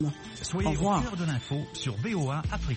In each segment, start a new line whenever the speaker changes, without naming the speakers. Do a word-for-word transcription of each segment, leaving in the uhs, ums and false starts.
Soyez au cœur de l'info sur V O A Afrique.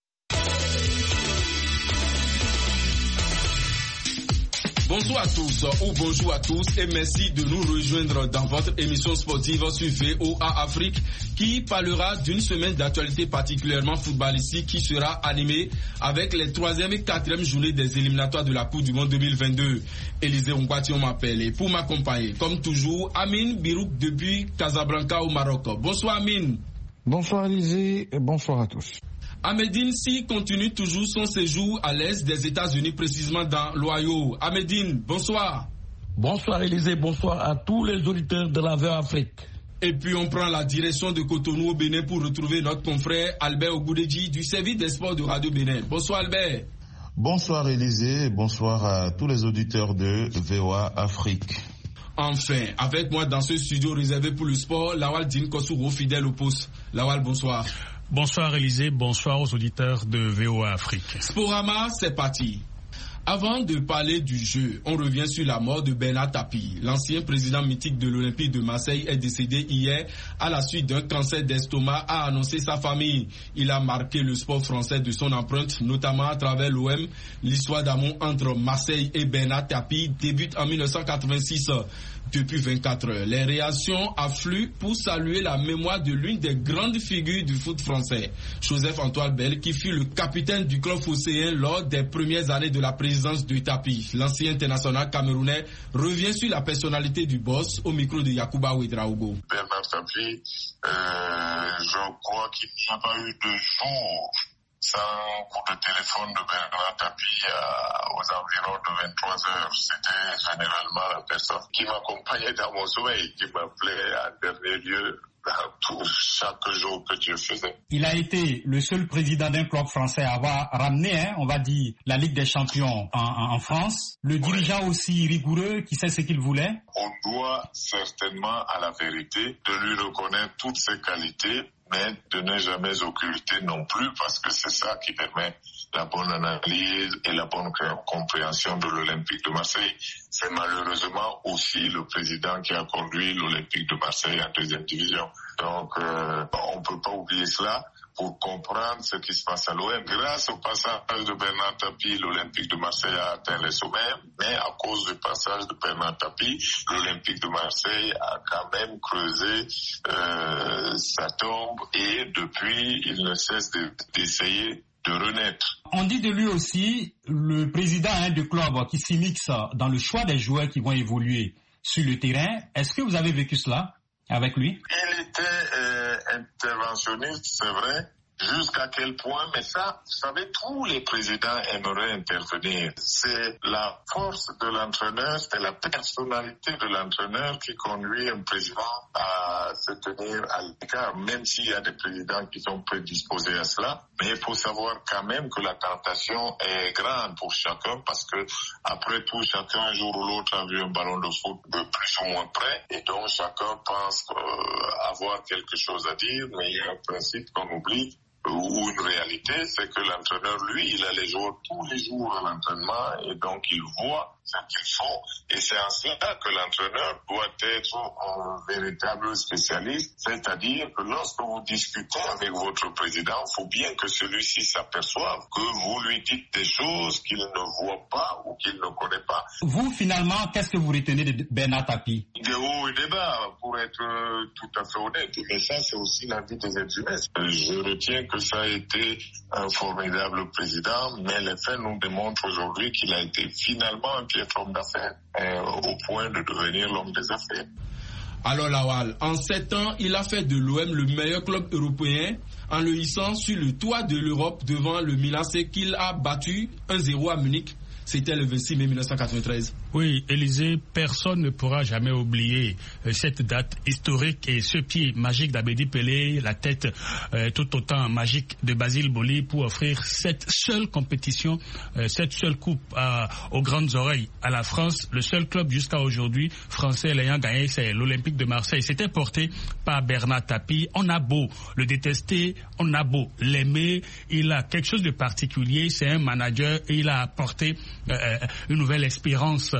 Bonsoir à tous ou bonjour à tous et merci de nous rejoindre dans votre émission sportive sur V O A Afrique qui parlera d'une semaine d'actualité particulièrement footballistique qui sera animée avec les troisième et quatrième journées des éliminatoires de la Coupe du Monde deux mille vingt-deux. Élisée Ongwati on m'appelle et pour m'accompagner comme toujours Amine Birouk depuis Casablanca au Maroc. Bonsoir Amine.
Bonsoir Élisée et bonsour à tous.
Ahmedine Sy continue toujours son séjour à l'est des États-Unis, précisément dans l'Ohio. Ahmedine, bonsoir.
Bonsoir Élisée, bonsoir à tous les auditeurs de la V O A Afrique.
Et puis on prend la direction de Cotonou au Bénin pour retrouver notre confrère Albert Ogoudeji du service des sports de Radio Bénin. Bonsoir Albert.
Bonsoir Élisée, bonsoir à tous les auditeurs de V O A Afrique.
Enfin, avec moi dans ce studio réservé pour le sport, Lawal Din Kosouro, fidèle au poste. Lawal, bonsoir.
Bonsoir Élisée, bonsoir aux auditeurs de V O A Afrique.
Sporama, c'est parti. Avant de parler du jeu, on revient sur la mort de Bernard Tapie. L'ancien président mythique de l'Olympique de Marseille est décédé hier à la suite d'un cancer d'estomac, a annoncé sa famille. Il a marqué le sport français de son empreinte, notamment à travers l'O M. L'histoire d'amour entre Marseille et Bernard Tapie débute en mille neuf cent quatre-vingt-six. Depuis vingt-quatre heures, les réactions affluent pour saluer la mémoire de l'une des grandes figures du foot français, Joseph-Antoine Bell, qui fut le capitaine du club phocéen lors des premières années de la présidence de Tapie. L'ancien international camerounais revient sur la personnalité du boss au micro de Yacouba Ouedraogo.
Bernard Tapie, euh, je crois qu'il n'y a pas eu de jour sans coup de téléphone de Bernard Tapie euh, aux environs de vingt-trois heures. C'était généralement la personne qui m'accompagnait dans mon sommeil, qui m'appelait en dernier lieu tout chaque jour que Dieu faisait.
Il a été le seul président d'un club français à avoir ramené, hein, on va dire, la Ligue des Champions en, en, en France. Le dirigeant oui. aussi rigoureux qui sait ce qu'il voulait.
On doit certainement à la vérité de lui reconnaître toutes ses qualités, mais de ne jamais occulter non plus, parce que c'est ça qui permet la bonne analyse et la bonne compréhension de l'Olympique de Marseille. C'est malheureusement aussi le président qui a conduit l'Olympique de Marseille en deuxième division. Donc, euh, on ne peut pas oublier cela pour comprendre ce qui se passe à l'O M. Grâce au passage de Bernard Tapie, l'Olympique de Marseille a atteint les sommets, mais à cause du passage de Bernard Tapie, l'Olympique de Marseille a quand même creusé euh, sa tombe et depuis, il ne cesse de, d'essayer de renaître.
On dit de lui aussi le président hein, du club qui s'immisce dans le choix des joueurs qui vont évoluer sur le terrain. Est-ce que vous avez vécu cela avec lui?
Il était euh, interventionniste, c'est vrai. Jusqu'à quel point, mais ça, vous savez, tous les présidents aimeraient intervenir. C'est la force de l'entraîneur, c'est la personnalité de l'entraîneur qui conduit un président à se tenir à l'écart, même s'il y a des présidents qui sont prédisposés à cela. Mais il faut savoir quand même que la tentation est grande pour chacun parce que, après tout, chacun, un jour ou l'autre, a vu un ballon de foot de plus ou moins près et donc chacun pense euh, avoir quelque chose à dire, mais il y a un principe qu'on oublie ou une réalité, c'est que l'entraîneur, lui, il a les joueurs tous les jours à l'entraînement et donc il voit ce qu'ils font. Et c'est en cela que l'entraîneur doit être un véritable spécialiste, c'est-à-dire que lorsque vous discutez avec votre président, il faut bien que celui-ci s'aperçoive que vous lui dites des choses qu'il ne voit pas ou qu'il ne connaît pas.
Vous, finalement, qu'est-ce que vous retenez de Bernard Tapie?
Des hauts et des bas, pour être tout à fait honnête. Mais ça, c'est aussi la vie des êtres humains. Je retiens que ça a été un formidable président, mais les faits nous démontrent aujourd'hui qu'il a été finalement un piètre homme d'affaires, euh, au point de devenir l'homme des affaires.
Alors Lawal, en sept ans, il a fait de l'O M le meilleur club européen en le hissant sur le toit de l'Europe devant le Milan, c'est qu'il a battu un zéro à Munich. C'était le vingt-six mai mille neuf cent quatre-vingt-treize.
Oui, Élisée, personne ne pourra jamais oublier euh, cette date historique et ce pied magique d'Abedi Pelé, la tête euh, tout autant magique de Basile Boli pour offrir cette seule compétition, euh, cette seule coupe à, aux grandes oreilles à la France. Le seul club jusqu'à aujourd'hui français l'ayant gagné, c'est l'Olympique de Marseille. C'était porté par Bernard Tapie. On a beau le détester, on a beau l'aimer, il a quelque chose de particulier, c'est un manager et il a apporté euh, une nouvelle espérance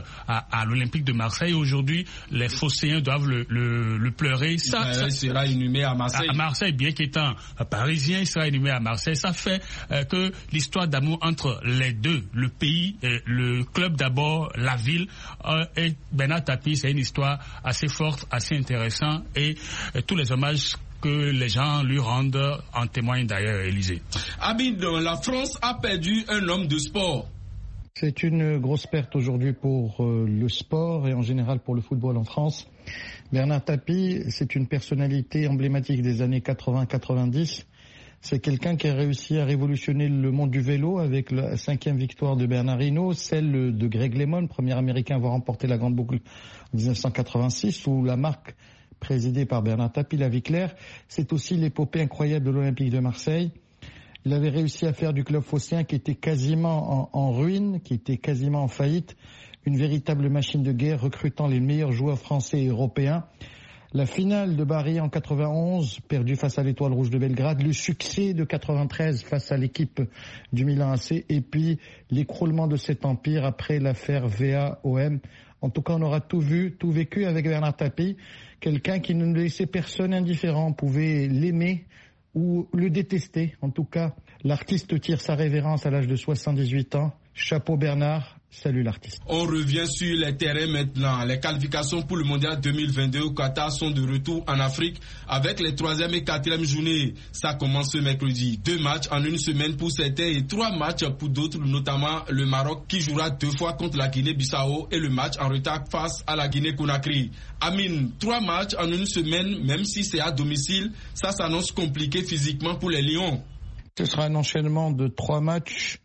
à, à l'Olympique de Marseille. Aujourd'hui, les Phocéens doivent le, le, le pleurer. Ça,
il
ça
sera inhumé à Marseille.
À Marseille, bien qu'étant parisien, il sera inhumé à Marseille. Ça fait euh, que l'histoire d'amour entre les deux, le pays, euh, le club d'abord, la ville, euh, et Bernard Tapie, c'est une histoire assez forte, assez intéressante, et euh, tous les hommages que les gens lui rendent en témoignent d'ailleurs, Élysée.
Abid, la France a perdu un homme de sport.
C'est une grosse perte aujourd'hui pour euh, le sport et en général pour le football en France. Bernard Tapie, c'est une personnalité emblématique des années quatre-vingts quatre-vingt-dix. C'est quelqu'un qui a réussi à révolutionner le monde du vélo avec la cinquième victoire de Bernard Hinault, celle de Greg LeMond, premier américain à avoir remporté la Grande Boucle en dix-neuf cent quatre-vingt-six, où la marque présidée par Bernard Tapie, la vie claire. C'est aussi l'épopée incroyable de l'Olympique de Marseille. Il avait réussi à faire du club phocéen qui était quasiment en, en ruine, qui était quasiment en faillite, une véritable machine de guerre recrutant les meilleurs joueurs français et européens. La finale de Bari en quatre-vingt-onze, perdue face à l'Étoile Rouge de Belgrade, le succès de quatre-vingt-treize face à l'équipe du Milan A C, et puis l'écroulement de cet empire après l'affaire V A O M. En tout cas, on aura tout vu, tout vécu avec Bernard Tapie, quelqu'un qui ne laissait personne indifférent, on pouvait l'aimer ou le détester. En tout cas, l'artiste tire sa révérence à l'âge de soixante-dix-huit ans. Chapeau Bernard, salut l'artiste.
On revient sur les terrains maintenant. Les qualifications pour le mondial deux mille vingt-deux au Qatar sont de retour en Afrique avec les troisième et quatrième journées. Ça commence ce mercredi. Deux matchs en une semaine pour certains et trois matchs pour d'autres, notamment le Maroc qui jouera deux fois contre la Guinée-Bissau et le match en retard face à la Guinée-Conakry. Amine, trois matchs en une semaine, même si c'est à domicile, ça s'annonce compliqué physiquement pour les Lions.
Ce sera un enchaînement de trois matchs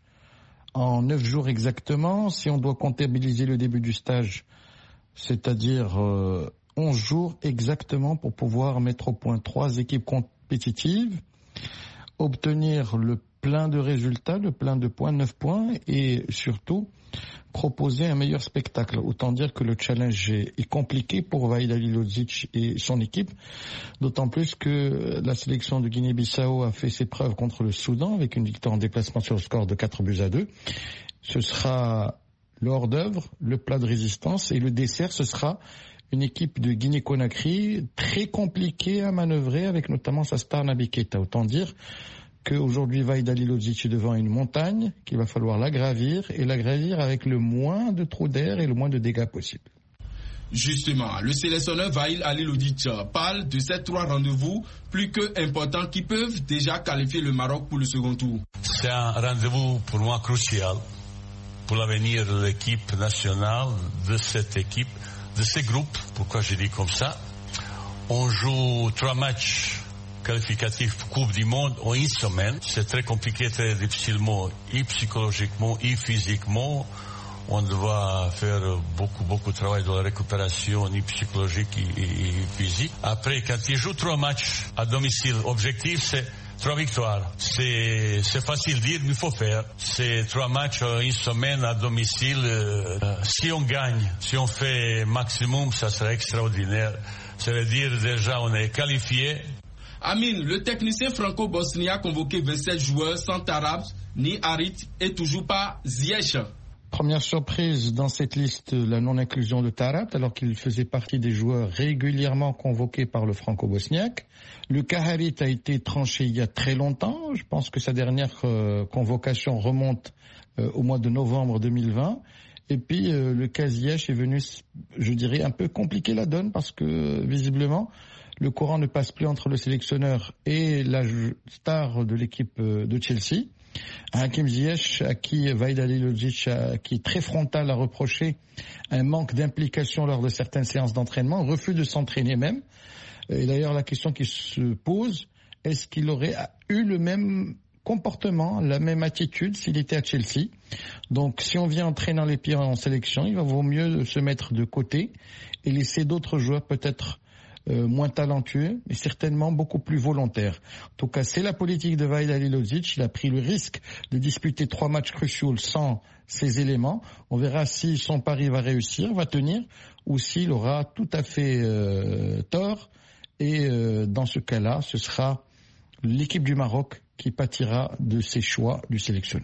en neuf jours exactement, si on doit comptabiliser le début du stage, c'est-à-dire euh, onze jours exactement pour pouvoir mettre au point trois équipes compétitives, obtenir le plein de résultats, le plein de points, neuf points, et surtout proposer un meilleur spectacle. Autant dire que le challenge est, est compliqué pour Vahid Halilovic et son équipe, d'autant plus que la sélection de Guinée-Bissau a fait ses preuves contre le Soudan avec une victoire en déplacement sur le score de quatre buts à deux. Ce sera le hors-d'œuvre, le plat de résistance, et le dessert, ce sera une équipe de Guinée-Conakry très compliquée à manœuvrer avec notamment sa star Naby Keita. Autant dire qu'aujourd'hui Vahid Halilovic est devant une montagne qu'il va falloir la gravir, et la gravir avec le moins de trous d'air et le moins de dégâts possible.
Justement, le sélectionneur Vahid Halilovic parle de ces trois rendez-vous plus que importants qui peuvent déjà qualifier le Maroc pour le second tour.
C'est un rendez-vous pour moi crucial pour l'avenir de l'équipe nationale, de cette équipe, de ces groupes. Pourquoi je dis comme ça? On joue trois matchs qualificatif Coupe du Monde en une semaine. C'est très compliqué, très difficilement, et psychologiquement, et physiquement. On doit faire beaucoup, beaucoup de travail de la récupération, et psychologique et, et, et physique. Après, quand il joue trois matchs à domicile, l'objectif, c'est trois victoires. C'est, c'est facile de dire, mais il faut faire. C'est trois matchs en une semaine à domicile. Euh, si on gagne, si on fait maximum, ça serait extraordinaire. Ça veut dire, déjà, on est qualifié.
Amine, le technicien franco-bosnien a convoqué vingt-sept joueurs sans Tarab ni Harit et toujours pas Ziyech.
Première surprise dans cette liste, la non-inclusion de Taarabt, alors qu'il faisait partie des joueurs régulièrement convoqués par le franco-bosniaque. Lucas Harit a été tranché il y a très longtemps. Je pense que sa dernière euh, convocation remonte euh, au mois de novembre deux mille vingt. Et puis euh, le cas Ziyech est venu, je dirais, un peu compliquer la donne parce que visiblement le courant ne passe plus entre le sélectionneur et la star de l'équipe de Chelsea. Hakim Ziyech, à qui Vahid Halilovic, qui est très frontal, a reproché un manque d'implication lors de certaines séances d'entraînement, refus de s'entraîner même. Et d'ailleurs, la question qui se pose, est-ce qu'il aurait eu le même comportement, la même attitude s'il était à Chelsea? Donc, si on vient entraîner les pieds en sélection, il va vaut mieux se mettre de côté et laisser d'autres joueurs peut-être Euh, moins talentueux, mais certainement beaucoup plus volontaire. En tout cas, c'est la politique de Vahid Halilovic. Il a pris le risque de disputer trois matchs cruciaux sans ces éléments. On verra si son pari va réussir, va tenir, ou s'il aura tout à fait euh, tort. Et euh, dans ce cas-là, ce sera l'équipe du Maroc qui pâtira de ses choix du sélectionneur.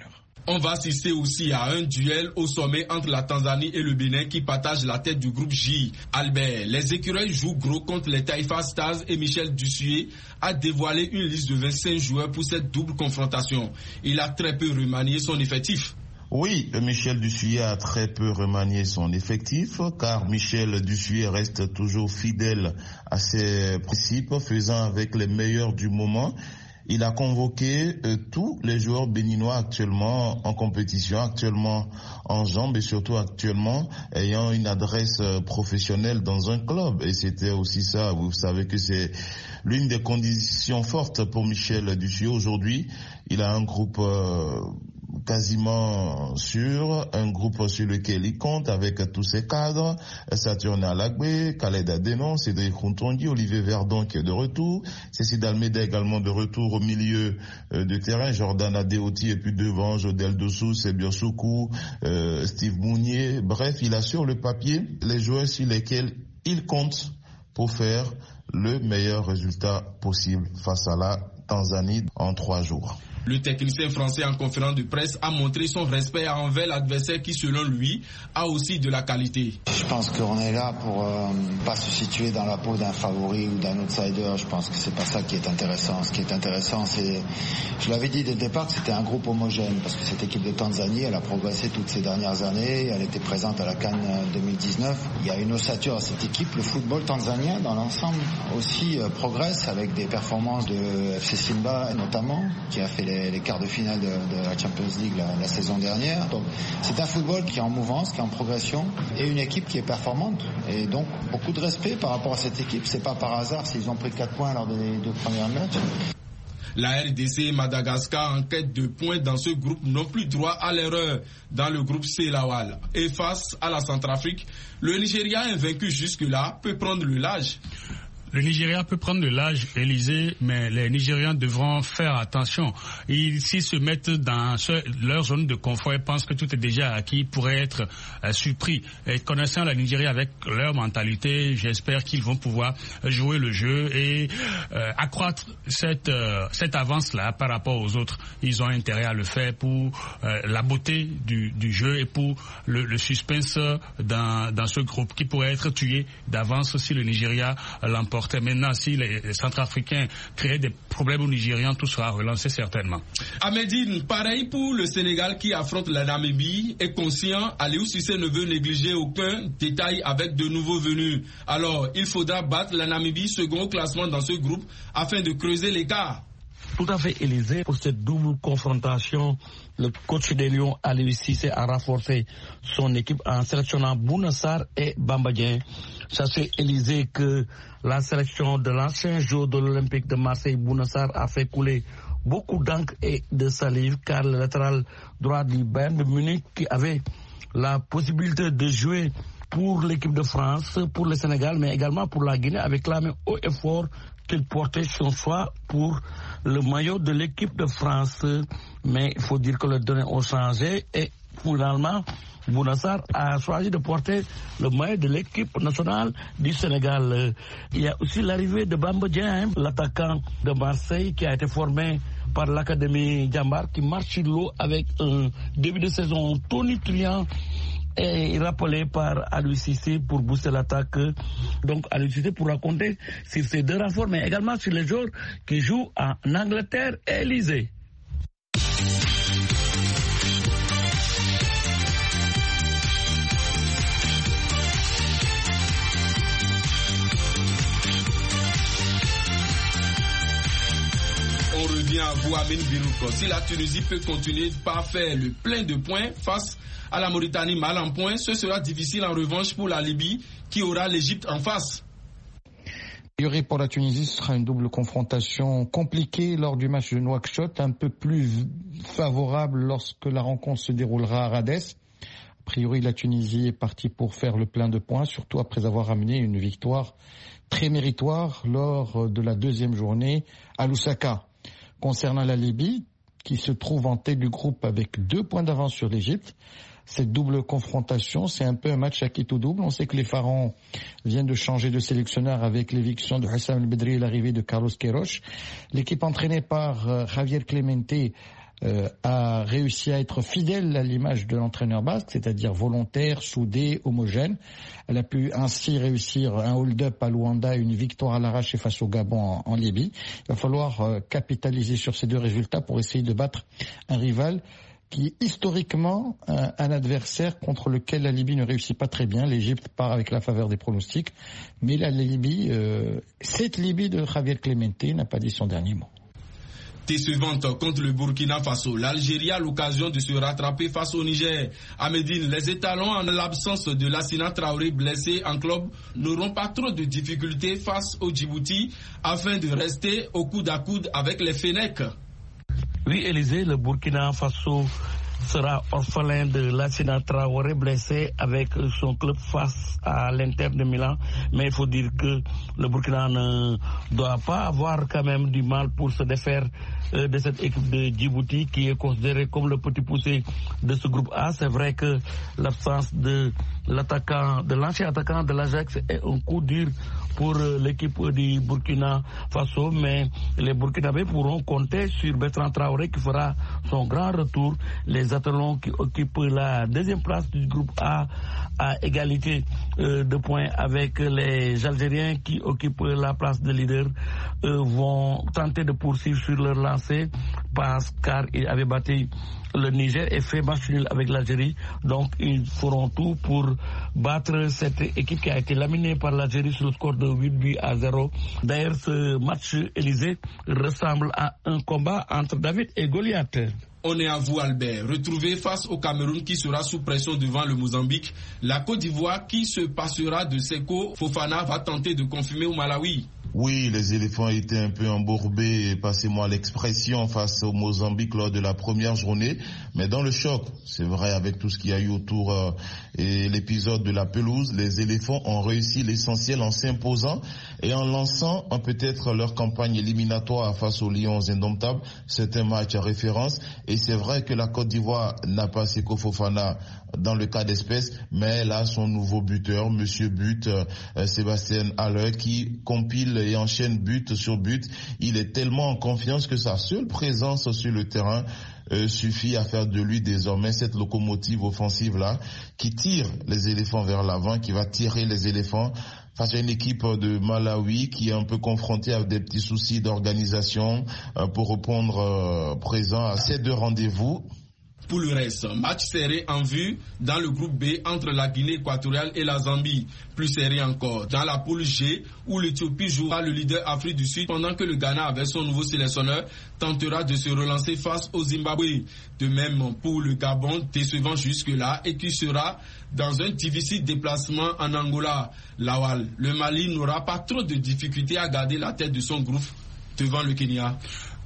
On va assister aussi à un duel au sommet entre la Tanzanie et le Bénin qui partagent la tête du groupe J. Albert, les écureuils jouent gros contre les Taifa Stars et Michel Dussuyer a dévoilé une liste de vingt-cinq joueurs pour cette double confrontation. Il a très peu remanié son effectif.
Oui, Michel Dussuyer a très peu remanié son effectif car Michel Dussuyer reste toujours fidèle à ses principes, faisant avec les meilleurs du moment. Il a convoqué euh, tous les joueurs béninois actuellement en compétition, actuellement en jambes et surtout actuellement ayant une adresse euh, professionnelle dans un club. Et c'était aussi ça, vous savez que c'est l'une des conditions fortes pour Michel Dussuyer. Aujourd'hui, il a un groupe euh, quasiment sûr, un groupe sur lequel il compte avec tous ses cadres, Saturne Alagbe, Khaled Adenon, Cédric Routongi, Olivier Verdon qui est de retour, Cécile Almeida également de retour au milieu euh, de terrain, Jordan Adeoti et puis devant Jodel Dossou, Sébio Soukou, euh, Steve Mounier. Bref, il a sur le papier les joueurs sur lesquels il compte pour faire le meilleur résultat possible face à la Tanzanie en trois jours.
Le technicien français en conférence de presse a montré son respect envers l'adversaire qui, selon lui, a aussi de la qualité.
Je pense qu'on est là pour euh, pas se situer dans la peau d'un favori ou d'un outsider. Je pense que c'est pas ça qui est intéressant. Ce qui est intéressant, c'est, je l'avais dit dès le départ, que c'était un groupe homogène parce que cette équipe de Tanzanie, elle a progressé toutes ces dernières années. Elle était présente à la CAN deux mille dix-neuf. Il y a une ossature à cette équipe. Le football tanzanien, dans l'ensemble, aussi euh, progresse avec des performances de F C Simba notamment, qui a fait les les quarts de finale de, de la Champions League la, la saison dernière. Donc c'est un football qui est en mouvance, qui est en progression et une équipe qui est performante. Et donc beaucoup de respect par rapport à cette équipe. C'est pas par hasard s'ils ont pris quatre points lors des deux premiers matchs.
La R D C et Madagascar en quête de points dans ce groupe n'ont plus droit à l'erreur dans le groupe C Lawal. Et face à la Centrafrique, le Nigeria invaincu jusque-là peut prendre le large.
Le Nigeria peut prendre de l'âge, Élysée, mais les Nigérians devront faire attention. Ils, s'ils se mettent dans ce, leur zone de confort et pensent que tout est déjà acquis, ils pourraient être euh, surpris. Et connaissant la Nigeria avec leur mentalité, j'espère qu'ils vont pouvoir jouer le jeu et euh, accroître cette, euh, cette avance-là par rapport aux autres. Ils ont intérêt à le faire pour euh, la beauté du, du jeu et pour le, le suspense dans, dans ce groupe qui pourrait être tué d'avance si le Nigeria l'emporte. Maintenant, si les Centrafricains créent des problèmes aux Nigérians, tout sera relancé certainement.
Ahmedine, pareil pour le Sénégal qui affronte la Namibie, est conscient, Aliou Cissé ne veut négliger aucun détail avec de nouveaux venus. Alors, il faudra battre la Namibie second au classement dans ce groupe afin de creuser l'écart.
Tout à fait, Élysée, pour cette double confrontation, le coach des Lions, Aliou Cissé, a renforcé son équipe en sélectionnant Bouna Sarr et Bamba Dieng. Sachez, Élysée, que la sélection de l'ancien joueur de l'Olympique de Marseille, Bouna Sarr, a fait couler beaucoup d'encre et de salive, car le latéral droit du Bayern de Munich, qui avait la possibilité de jouer pour l'équipe de France, pour le Sénégal, mais également pour la Guinée, avec la main haut et fort qu'il portait son choix pour le maillot de l'équipe de France. Mais il faut dire que les données ont changé et finalement, Bouna Sarr a choisi de porter le maillot de l'équipe nationale du Sénégal. Il y a aussi l'arrivée de Bamba Dieng, l'attaquant de Marseille qui a été formé par l'Académie Djambar, qui marche sur l'eau avec un début de saison tonitruant et rappelé par Aliou Cissé pour booster l'attaque. Donc Aliou Cissé pourra compter sur ces deux renforts, mais également sur les joueurs qui jouent en Angleterre et Élysée.
On revient à vous, Amine Birouko. Si la Tunisie peut continuer par faire le plein de points face à la Mauritanie mal en point, ce sera difficile en revanche pour la Libye qui aura l'Égypte en face.
Pour la Tunisie, ce sera une double confrontation compliquée lors du match de Nouakchott, un peu plus favorable lorsque la rencontre se déroulera à Rades. A priori, la Tunisie est partie pour faire le plein de points, surtout après avoir amené une victoire très méritoire lors de la deuxième journée à Lusaka. Concernant la Libye, qui se trouve en tête du groupe avec deux points d'avance sur l'Égypte, cette double confrontation, c'est un peu un match à qui tout double. On sait que les Pharaons viennent de changer de sélectionneur avec l'éviction de Hassam El Bedri et l'arrivée de Carlos Queiroz. L'équipe entraînée par euh, Javier Clemente euh, a réussi à être fidèle à l'image de l'entraîneur basque, c'est-à-dire volontaire, soudé, homogène. Elle a pu ainsi réussir un hold-up à Luanda, une victoire à l'arraché face au Gabon en, en Libye. Il va falloir euh, capitaliser sur ces deux résultats pour essayer de battre un rival qui est historiquement un, un adversaire contre lequel la Libye ne réussit pas très bien. L'Égypte part avec la faveur des pronostics, mais la Libye, euh, cette Libye de Javier Clemente n'a pas dit son dernier mot.
Décevante contre le Burkina Faso, l'Algérie a l'occasion de se rattraper face au Niger. À Médine, les étalons, en l'absence de Lassina Traoré blessé en club, n'auront pas trop de difficultés face au Djibouti afin de rester au coude à coude avec les Fennecs.
Oui, Élysée, le Burkina Faso sera orphelin de Lassina Traoré blessé avec son club face à l'Inter de Milan. Mais il faut dire que le Burkina ne doit pas avoir quand même du mal pour se défaire euh, de cette équipe de Djibouti qui est considérée comme le petit poussé de ce groupe A. C'est vrai que l'absence de l'attaquant, de l'ancien attaquant de l'Ajax est un coup dur pour euh, l'équipe du Burkina Faso, mais les Burkinabés pourront compter sur Bertrand Traoré qui fera son grand retour. Les Athlons qui occupent la deuxième place du groupe A à égalité euh, de points avec les Algériens qui occupent la place de leader euh, vont tenter de poursuivre sur leur lancée parce car ils avaient battu le Niger et fait match nul avec l'Algérie. Donc ils feront tout pour battre cette équipe qui a été laminée par l'Algérie sur le score de huit buts à zéro. D'ailleurs, ce match, Élysée, ressemble à un combat entre David et Goliath.
On est à vous, Albert. Retrouvé face au Cameroun qui sera sous pression devant le Mozambique, la Côte d'Ivoire qui se passera de Seko Fofana va tenter de confirmer au Malawi.
Oui, les éléphants étaient un peu embourbés, passez-moi l'expression, face au Mozambique lors de la première journée. Mais dans le choc, c'est vrai, avec tout ce qu'il y a eu autour euh, et l'épisode de la pelouse, les éléphants ont réussi l'essentiel en s'imposant et en lançant en peut-être leur campagne éliminatoire face aux Lions indomptables. C'est un match à référence et c'est vrai que la Côte d'Ivoire n'a pas Seko Fofana dans le cas d'espèce, mais elle a son nouveau buteur, Monsieur But, euh, Sébastien Haller, qui compile et enchaîne but sur but. Il est tellement en confiance que sa seule présence sur le terrain euh, suffit à faire de lui désormais cette locomotive offensive-là qui tire les éléphants vers l'avant, qui va tirer les éléphants face à une équipe de Malawi qui est un peu confrontée avec des petits soucis d'organisation euh, pour répondre euh, présent à ces deux rendez-vous.
Pour le reste, match serré en vue dans le groupe B entre la Guinée équatoriale et la Zambie. Plus serré encore dans la poule G où l'Éthiopie jouera le leader Afrique du Sud pendant que le Ghana, avec son nouveau sélectionneur, tentera de se relancer face au Zimbabwe. De même pour le Gabon, décevant jusque-là et qui sera dans un difficile déplacement en Angola. Lawal, le Mali n'aura pas trop de difficultés à garder la tête de son groupe devant le Kenya.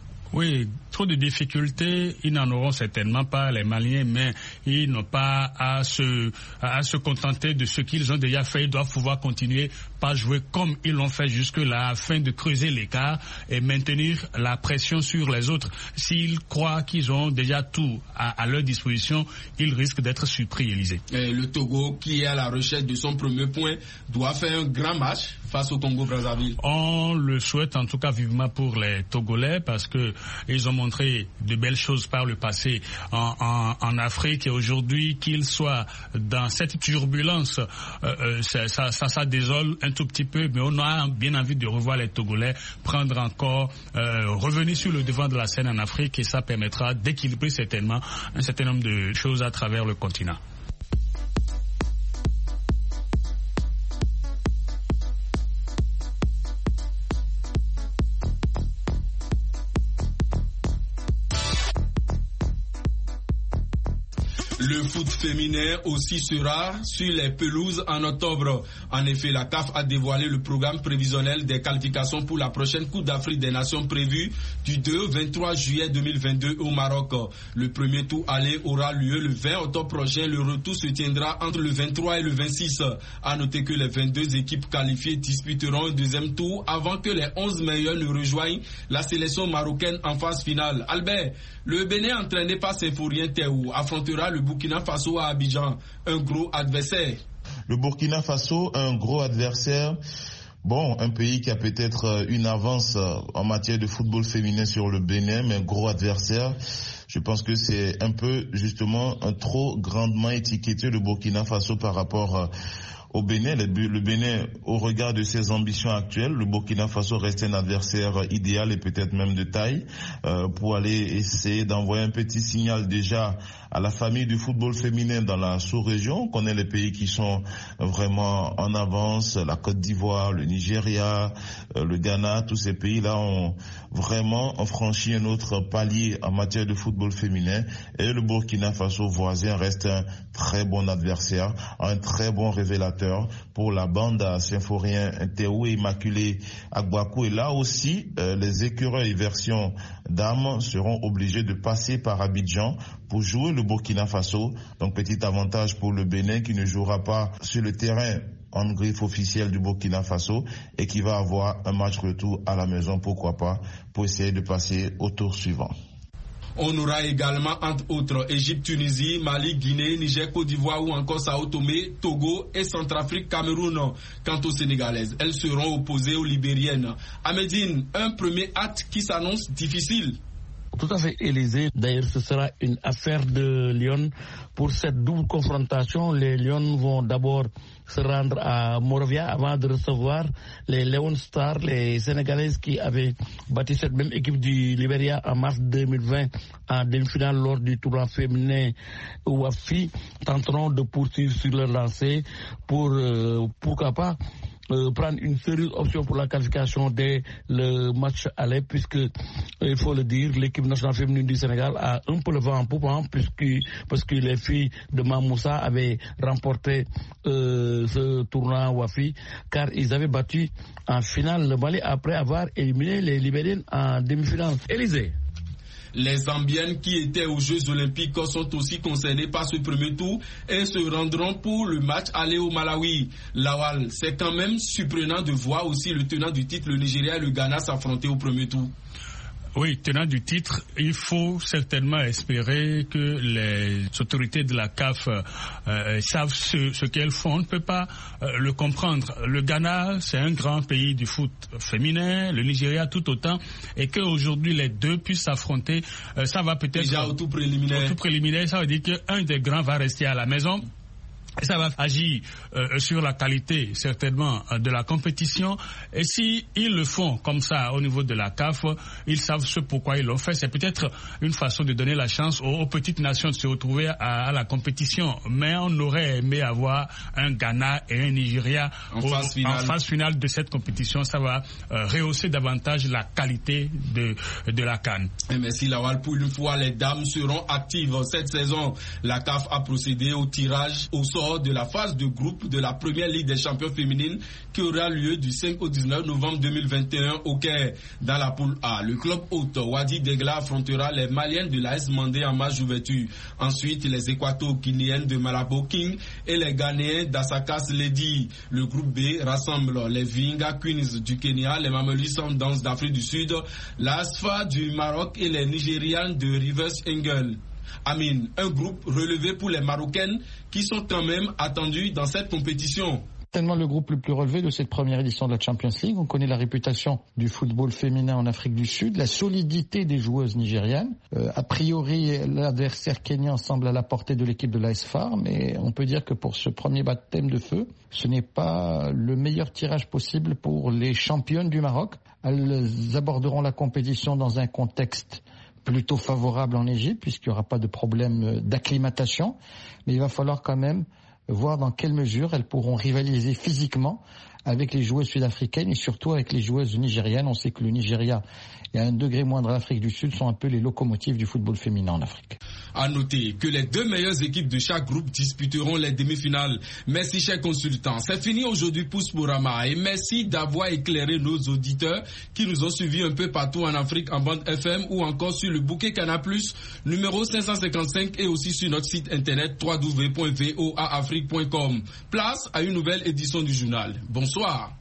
Oui, trop de difficultés, ils n'en auront certainement pas, les Maliens, mais ils n'ont pas à se, à se contenter de ce qu'ils ont déjà fait. Ils doivent pouvoir continuer par jouer comme ils l'ont fait jusque-là afin de creuser l'écart et maintenir la pression sur les autres. S'ils croient qu'ils ont déjà tout à, à leur disposition, ils risquent d'être surpris, Élysée.
Et le Togo, qui est à la recherche de son premier point, doit faire un grand match face au Congo-Brazzaville.
On le souhaite en tout cas vivement pour les Togolais parce que ils ont montré de belles choses par le passé en, en, en Afrique et aujourd'hui qu'ils soient dans cette turbulence, euh, ça, ça, ça, ça désole un tout petit peu, mais on a bien envie de revoir les Togolais prendre encore, euh, revenir sur le devant de la scène en Afrique et ça permettra d'équilibrer certainement un certain nombre de choses à travers le continent.
Le foot féminin aussi sera sur les pelouses en octobre. En effet, la C A F a dévoilé le programme prévisionnel des qualifications pour la prochaine Coupe d'Afrique des Nations prévue du deux au vingt-trois juillet deux mille vingt-deux au Maroc. Le premier tour aller aura lieu le vingt octobre prochain. Le retour se tiendra entre le vingt-trois et le vingt-six. À noter que les vingt-deux équipes qualifiées disputeront un deuxième tour avant que les onze meilleurs ne rejoignent la sélection marocaine en phase finale. Albert, le Bénin entraîné par Symphorien Théou affrontera le Burkina Faso à Abidjan, un gros adversaire.
Le Burkina Faso, un gros adversaire. Bon, un pays qui a peut-être une avance en matière de football féminin sur le Bénin, mais un gros adversaire. Je pense que c'est un peu justement un trop grandement étiqueté le Burkina Faso par rapport au Bénin. Le Bénin, au regard de ses ambitions actuelles, le Burkina Faso reste un adversaire idéal et peut-être même de taille euh, pour aller essayer d'envoyer un petit signal déjà à la famille du football féminin dans la sous-région. On connaît les pays qui sont vraiment en avance, la Côte d'Ivoire, le Nigeria, euh, le Ghana, tous ces pays-là ont vraiment franchi un autre palier en matière de football féminin et le Burkina Faso voisin reste un très bon adversaire, un très bon révélateur pour la bande à Symphorien Théo Immaculé Agbakou. Et là aussi, euh, les écureuils version dames seront obligés de passer par Abidjan pour jouer le Burkina Faso. Donc petit avantage pour le Bénin qui ne jouera pas sur le terrain en griffe officielle du Burkina Faso et qui va avoir un match retour à la maison, pourquoi pas, pour essayer de passer au tour suivant.
On aura également, entre autres, Égypte, Tunisie, Mali, Guinée, Niger, Côte d'Ivoire ou encore Sao Tomé, Togo et Centrafrique, Cameroun. Quant aux Sénégalaises, elles seront opposées aux Libériennes. Amédine, un premier acte qui s'annonce difficile.
Tout à fait, Élysée. D'ailleurs, ce sera une affaire de Lyon. Pour cette double confrontation, les Lions vont d'abord se rendre à Monrovia avant de recevoir les Leon Stars, les Sénégalaises qui avaient battu cette même équipe du Libéria en mars deux mille vingt en demi-finale lors du tournoi féminin Wafi. Tenteront de poursuivre sur leur lancée pour, euh, pourquoi pas, Euh, prendre une sérieuse option pour la qualification dès le match aller, puisque, euh, il faut le dire, l'équipe nationale féminine du Sénégal a un peu le vent en poupe, hein, puisque, parce que les filles de Mamoussa avaient remporté euh, ce tournoi Wafi, car ils avaient battu en finale le Mali après avoir éliminé les Libériennes en demi-finale. Élysée.
Les Zambiennes qui étaient aux Jeux Olympiques sont aussi concernées par ce premier tour et se rendront pour le match aller au Malawi. Lawal, c'est quand même surprenant de voir aussi le tenant du titre, le Nigeria et le Ghana, s'affronter au premier tour.
Oui, tenant du titre, il faut certainement espérer que les autorités de la C A F euh, savent ce, ce qu'elles font. On ne peut pas euh, le comprendre. Le Ghana, c'est un grand pays du foot féminin, le Nigeria tout autant, et qu'aujourd'hui les deux puissent s'affronter, euh, ça va peut-être...
Déjà au tout préliminaire.
Au tout préliminaire, ça veut dire qu'un des grands va rester à la maison. Et ça va agir euh, sur la qualité, certainement, de la compétition. Et si ils le font comme ça au niveau de la C A F, ils savent ce pourquoi ils l'ont fait. C'est peut-être une façon de donner la chance aux, aux petites nations de se retrouver à, à la compétition. Mais on aurait aimé avoir un Ghana et un Nigeria
en,
au,
phase, finale.
en phase finale de cette compétition. Ça va euh, rehausser davantage la qualité de, de la CAN.
Et merci Lawal. Pour une fois, les dames seront actives cette saison. La C A F a procédé au tirage au sort de la phase de groupe de la première Ligue des champions féminines qui aura lieu du cinq au dix-neuf novembre deux mille vingt et un au Caire. Dans la poule A, le club hôte Wadi Degla affrontera les Maliennes de l'A S Mandé en match d'ouverture. Ensuite, les Équato-Guinéennes de Malabo King et les Ghanéens d'Asakas Lady. Le groupe B rassemble les Vinga Queens du Kenya, les Mamelus Sundowns d'Afrique du Sud, l'Asfa du Maroc et les Nigérianes de Rivers Engel. Amine, un groupe relevé pour les Marocaines qui sont quand même attendues dans cette compétition.
Tellement le groupe le plus relevé de cette première édition de la Champions League. On connaît la réputation du football féminin en Afrique du Sud, la solidité des joueuses nigérianes. Euh, a priori, l'adversaire kenyan semble à la portée de l'équipe de l'A S F A R, mais on peut dire que pour ce premier baptême de feu, ce n'est pas le meilleur tirage possible pour les championnes du Maroc. Elles aborderont la compétition dans un contexte plutôt favorable en Égypte, puisqu'il n'y aura pas de problème d'acclimatation, mais il va falloir quand même voir dans quelle mesure elles pourront rivaliser physiquement avec les joueuses sud-africaines et surtout avec les joueuses nigériennes. On sait que le Nigeria et à un degré moindre l'Afrique du Sud sont un peu les locomotives du football féminin en Afrique.
À noter que les deux meilleures équipes de chaque groupe disputeront les demi-finales. Merci chers consultants. C'est fini aujourd'hui pour Sporama et merci d'avoir éclairé nos auditeurs qui nous ont suivis un peu partout en Afrique en bande F M ou encore sur le bouquet Canal plus, numéro cinq cent cinquante-cinq et aussi sur notre site internet w w w point voa afrique point com. Place à une nouvelle édition du journal. Bonsoir.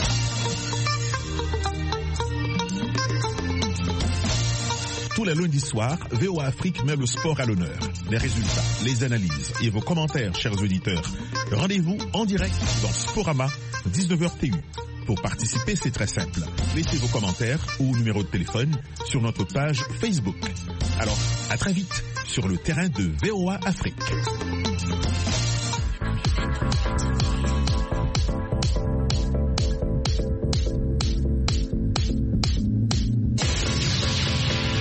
Tous les lundis soirs, V O A Afrique met le sport à l'honneur. Les résultats, les analyses et vos commentaires, chers auditeurs. Rendez-vous en direct dans Sporama, dix-neuf heures T U. Pour participer, c'est très simple. Laissez vos commentaires ou numéro de téléphone sur notre page Facebook. Alors, à très vite sur le terrain de V O A Afrique.